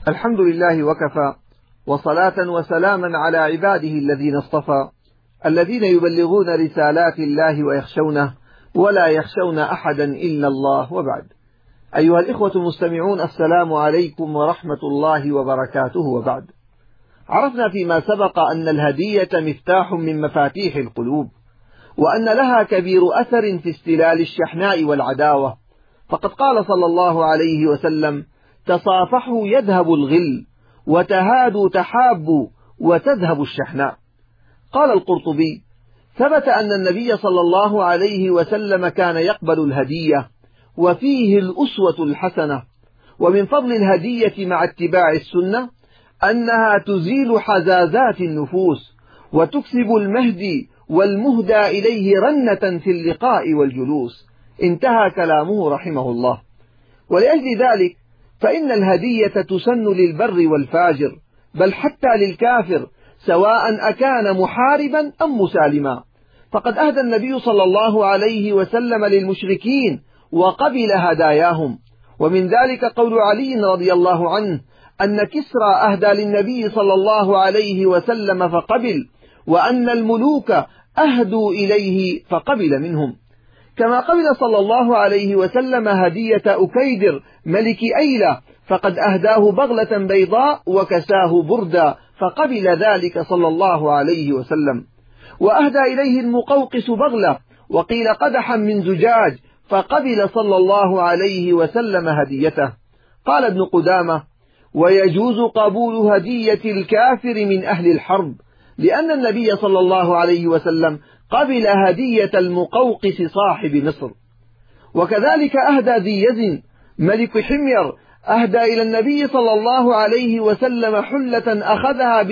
الحمد لله وكفى، وصلاة وسلاما على عباده الذين اصطفى، الذين يبلغون رسالات الله ويخشونه ولا يخشون أحدا إلا الله، وبعد. أيها الإخوة المستمعون، السلام عليكم ورحمة الله وبركاته، وبعد. عرفنا فيما سبق أن الهدية مفتاح من مفاتيح القلوب، وأن لها كبير أثر في استلال الشحناء والعداوة، فقد قال صلى الله عليه وسلم: تصافحوا يذهب الغل، وتهادوا تحابوا، وتذهب الشحناء. قال القرطبي: ثبت أن النبي صلى الله عليه وسلم كان يقبل الهدية، وفيه الأسوة الحسنة. ومن فضل الهدية مع اتباع السنة أنها تزيل حزازات النفوس، وتكسب المهدي والمهدى إليه رنة في اللقاء والجلوس. انتهى كلامه رحمه الله. ولأجل ذلك فإن الهدية تسن للبر والفاجر، بل حتى للكافر، سواء أكان محاربا أم مسالما. فقد أهدى النبي صلى الله عليه وسلم للمشركين وقبل هداياهم. ومن ذلك قول علي رضي الله عنه أن كسرى أهدى للنبي صلى الله عليه وسلم فقبل، وأن الملوك أهدوا إليه فقبل منهم. كما قبل صلى الله عليه وسلم هدية أكيدر ملك أيلة، فقد أهداه بغلة بيضاء وكساه بردا، فقبل ذلك صلى الله عليه وسلم. وأهدى إليه المقوقس بغلة، وقيل قدحا من زجاج، فقبل صلى الله عليه وسلم هديته. قال ابن قدامة: ويجوز قبول هدية الكافر من أهل الحرب، لأن النبي صلى الله عليه وسلم قبل هدية المقوقس صاحب مصر. وكذلك أهدى ذي يزن ملك حمير، أهدى إلى النبي صلى الله عليه وسلم حلة أخذها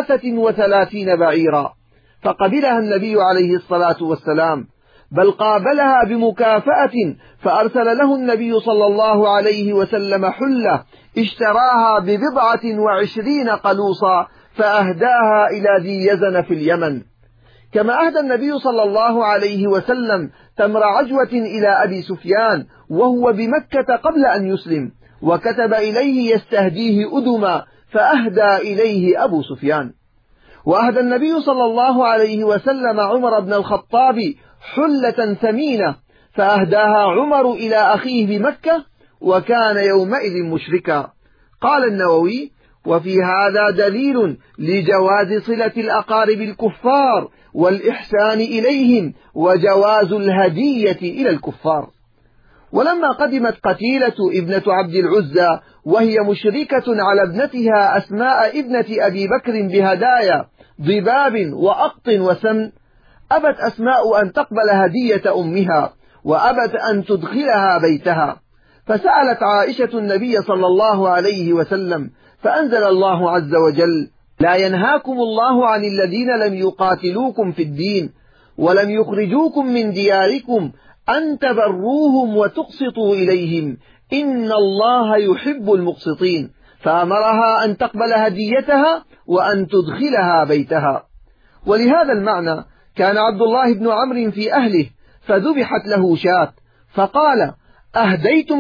ب33 بعيرا، فقبلها النبي عليه الصلاة والسلام، بل قابلها بمكافأة، فأرسل له النبي صلى الله عليه وسلم حلة اشتراها ب20 قلوصا، فأهداها إلى ذي يزن في اليمن. كما أهدى النبي صلى الله عليه وسلم تمر عجوة إلى أبي سفيان وهو بمكة قبل أن يسلم، وكتب إليه يستهديه أدما، فأهدى إليه أبو سفيان. وأهدى النبي صلى الله عليه وسلم عمر بن الخطاب حلة ثمينة، فأهداها عمر إلى أخيه بمكة، وكان يومئذ مشركا. قال النووي: وفي هذا دليل لجواز صلة الأقارب الكفار والإحسان إليهم، وجواز الهدية إلى الكفار. ولما قدمت قتيلة ابنة عبد العزى وهي مشركة على ابنتها أسماء ابنة أبي بكر بهدايا ضباب وأقط وسمن، أبت أسماء أن تقبل هدية أمها، وأبت أن تدخلها بيتها، فسألت عائشة النبي صلى الله عليه وسلم، فأنزل الله عز وجل: لا ينهاكم الله عن الذين لم يقاتلوكم في الدين ولم يخرجوكم من دياركم أن تبروهم وتقسطوا إليهم إن الله يحب المقسطين، فأمرها أن تقبل هديتها وأن تدخلها بيتها. ولهذا المعنى كان عبد الله بن عمرو في أهله، فذبحت له شاة، فقال: أهديتم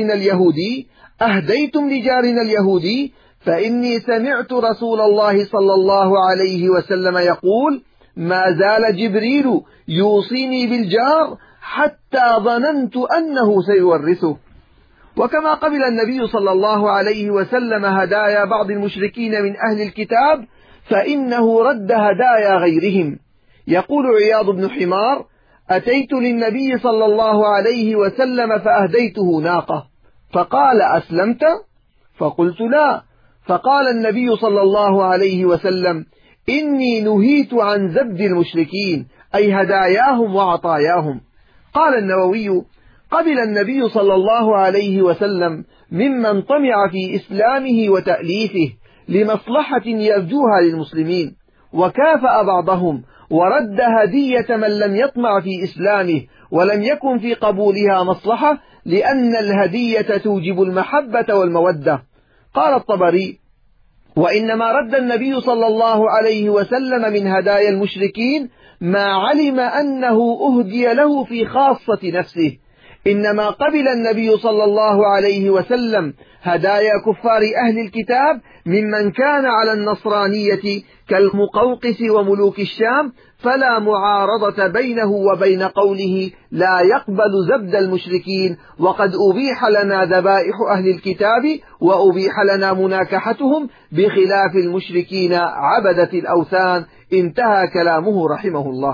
لجارنا اليهودي، فإني سمعت رسول الله صلى الله عليه وسلم يقول: ما زال جبريل يوصيني بالجار حتى ظننت أنه سيورثه. وكما قبل النبي صلى الله عليه وسلم هدايا بعض المشركين من أهل الكتاب، فإنه رد هدايا غيرهم. يقول عياض بن حمار: أتيت للنبي صلى الله عليه وسلم فأهديته ناقة، فقال: أسلمت؟ فقلت: لا. فقال النبي صلى الله عليه وسلم: إني نهيت عن زبد المشركين، أي هداياهم وعطاياهم. قال النووي: قبل النبي صلى الله عليه وسلم ممن طمع في إسلامه وتأليفه لمصلحة يرجوها للمسلمين، وكافأ بعضهم ورد هدية من لم يطمع في إسلامه ولم يكن في قبولها مصلحة، لأن الهدية توجب المحبة والمودة. قال الطبري: وإنما رد النبي صلى الله عليه وسلم من هدايا المشركين ما علم أنه أهدي له في خاصة نفسه، إنما قبل النبي صلى الله عليه وسلم هدايا كفار أهل الكتاب ممن كان على النصرانية كالمقوقس وملوك الشام، فلا معارضة بينه وبين قوله لا يقبل زبد المشركين، وقد أبيح لنا ذبائح أهل الكتاب وأبيح لنا مناكحتهم بخلاف المشركين عبدة الأوثان. انتهى كلامه رحمه الله.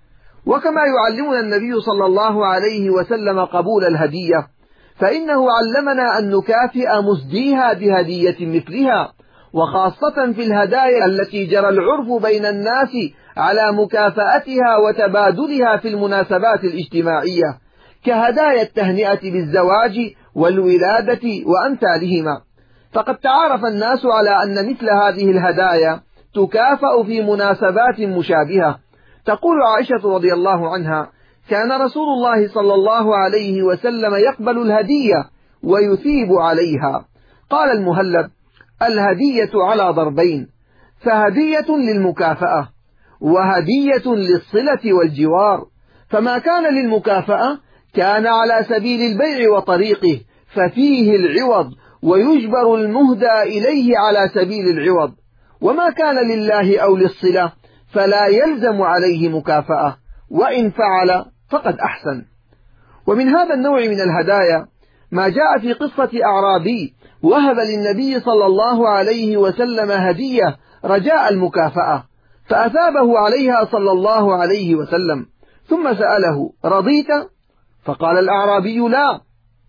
وكما يعلمنا النبي صلى الله عليه وسلم قبول الهدية، فإنه علمنا أن نكافئ مسديها بهدية مثلها، وخاصة في الهدايا التي جرى العرف بين الناس على مكافأتها وتبادلها في المناسبات الاجتماعية، كهدايا التهنئة بالزواج والولادة وأمثالهما. فقد تعارف الناس على أن مثل هذه الهدايا تكافأ في مناسبات مشابهة. تقول عائشة رضي الله عنها: كان رسول الله صلى الله عليه وسلم يقبل الهدية ويثيب عليها. قال المهلب: الهدية على ضربين، فهدية للمكافأة وهدية للصلة والجوار. فما كان للمكافأة كان على سبيل البيع وطريقه، ففيه العوض ويجبر المهدى إليه على سبيل العوض. وما كان لله أو للصلة فلا يلزم عليه مكافأة، وإن فعل فقد أحسن. ومن هذا النوع من الهدايا ما جاء في قصة أعرابي وهب للنبي صلى الله عليه وسلم هدية رجاء المكافأة، فأثابه عليها صلى الله عليه وسلم، ثم سأله: رضيت؟ فقال الأعرابي: لا.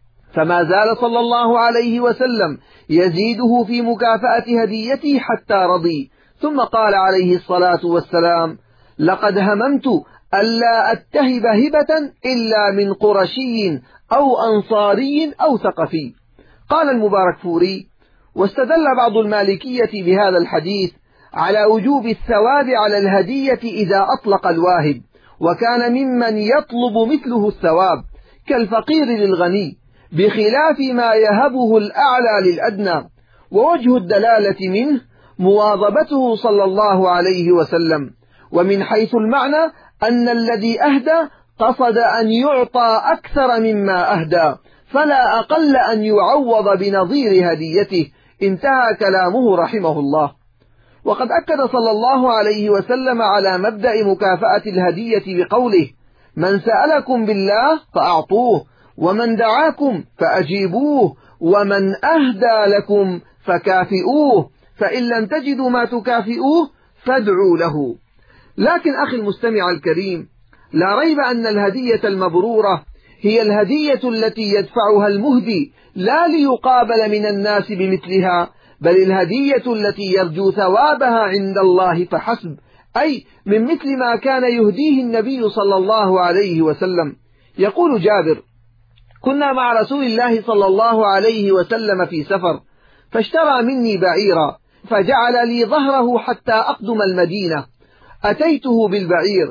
فما زال صلى الله عليه وسلم يزيده في مكافأة هديته حتى رضي، ثم قال عليه الصلاة والسلام: لقد هممت ألا أتهب هبة إلا من قرشي أو أنصاري أو ثقفي. قال المباركفوري: واستدل بعض المالكية بهذا الحديث على وجوب الثواب على الهدية إذا أطلق الواهب، وكان ممن يطلب مثله الثواب كالفقير للغني، بخلاف ما يهبه الأعلى للأدنى. ووجه الدلالة منه مواظبته صلى الله عليه وسلم. ومن حيث المعنى أن الذي أهدى قصد أن يعطى أكثر مما أهدى، فلا أقل أن يعوض بنظير هديته. انتهى كلامه رحمه الله. وقد أكد صلى الله عليه وسلم على مبدأ مكافأة الهدية بقوله: من سألكم بالله فأعطوه، ومن دعاكم فأجيبوه، ومن أهدى لكم فكافئوه، فإن لم تجدوا ما تكافئوه فادعوا له. لكن أخي المستمع الكريم، لا ريب أن الهدية المبرورة هي الهدية التي يدفعها المهدي لا ليقابل من الناس بمثلها، بل الهدية التي يرجو ثوابها عند الله فحسب، أي من مثل ما كان يهديه النبي صلى الله عليه وسلم. يقول جابر: كنا مع رسول الله صلى الله عليه وسلم في سفر، فاشترى مني بعيرا، فجعل لي ظهره حتى أقدم المدينة. أتيته بالبعير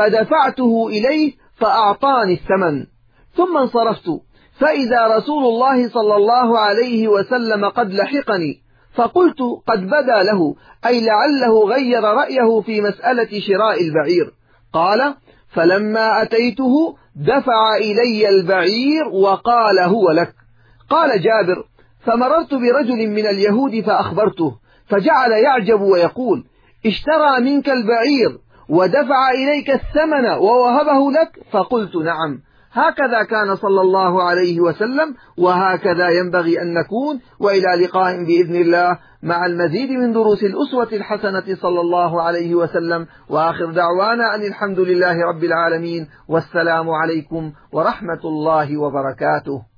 فدفعته إليه فأعطاني الثمن، ثم انصرفت، فإذا رسول الله صلى الله عليه وسلم قد لحقني، فقلت قد بدا له، أي لعله غير رأيه في مسألة شراء البعير. قال: فلما أتيته دفع إلي البعير وقال: هو لك. قال جابر: فمررت برجل من اليهود فأخبرته، فجعل يعجب ويقول: اشترى منك البعير ودفع إليك الثمن ووهبه لك؟ فقلت: نعم، هكذا كان صلى الله عليه وسلم، وهكذا ينبغي أن نكون. وإلى لقاء بإذن الله مع المزيد من دروس الأسوة الحسنة صلى الله عليه وسلم، وآخر دعوانا أن الحمد لله رب العالمين، والسلام عليكم ورحمة الله وبركاته.